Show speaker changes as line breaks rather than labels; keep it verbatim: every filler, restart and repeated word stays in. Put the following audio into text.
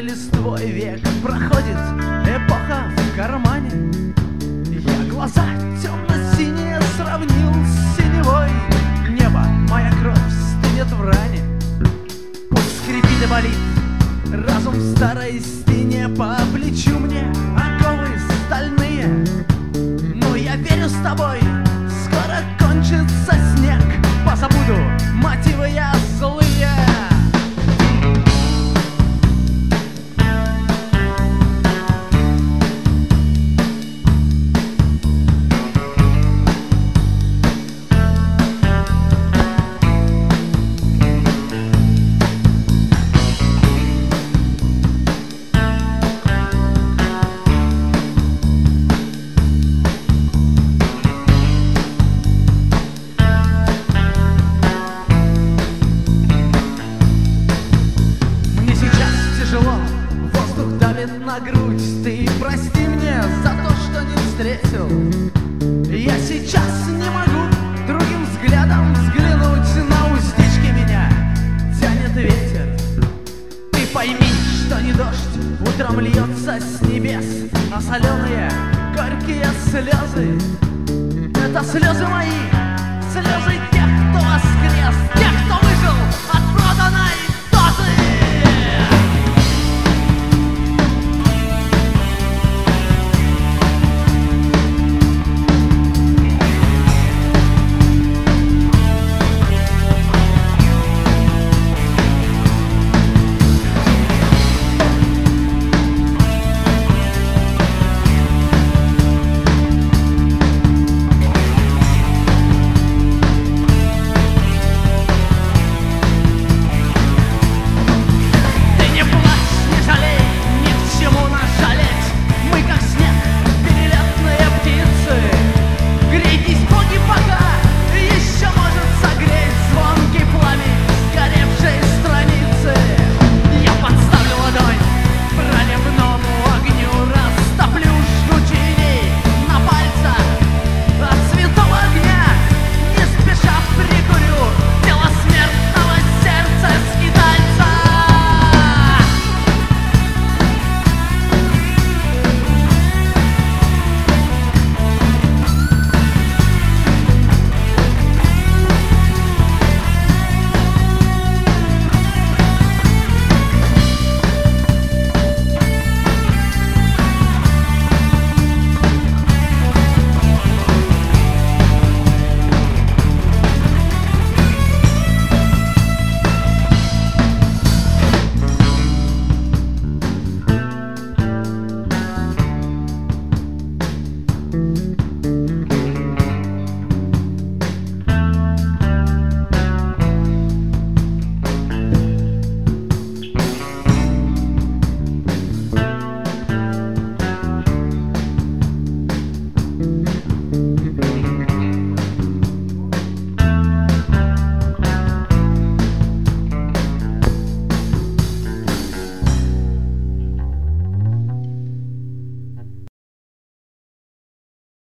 листвой век проходит, эпоха в кармане. Я глаза темно-синие сравнил с синевой. Небо, моя кровь стынет в ране. Пусть скрипит и болит разум в старой стене. По плечу мне оковы стальные. Но я верю с тобой, скоро кончится снег. Позабуду мотивы я злые. На грудь, ты прости мне за то, что не встретил. Я сейчас не могу другим взглядом взглянуть. На уздечке меня тянет ветер. Ты пойми, что не дождь утром льется с небес, а соленые горькие слезы — это слезы мои.